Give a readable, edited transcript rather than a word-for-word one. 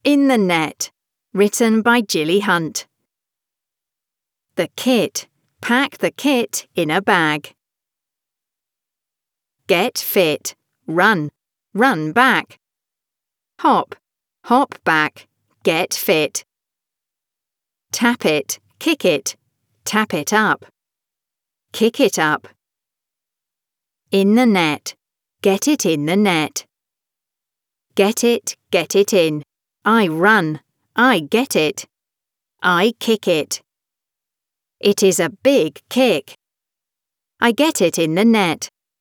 In the Net, written by Gilly Hunt. The kit. Pack the kit in a bag. Get fit. Run. Run back. Hop. Hop back. Get fit. Tap it. Kick it. Tap it up. Kick it up. In the net. Get it in the net. Get it in. I run. I get it. I kick it. It is a big kick. I get it in the net.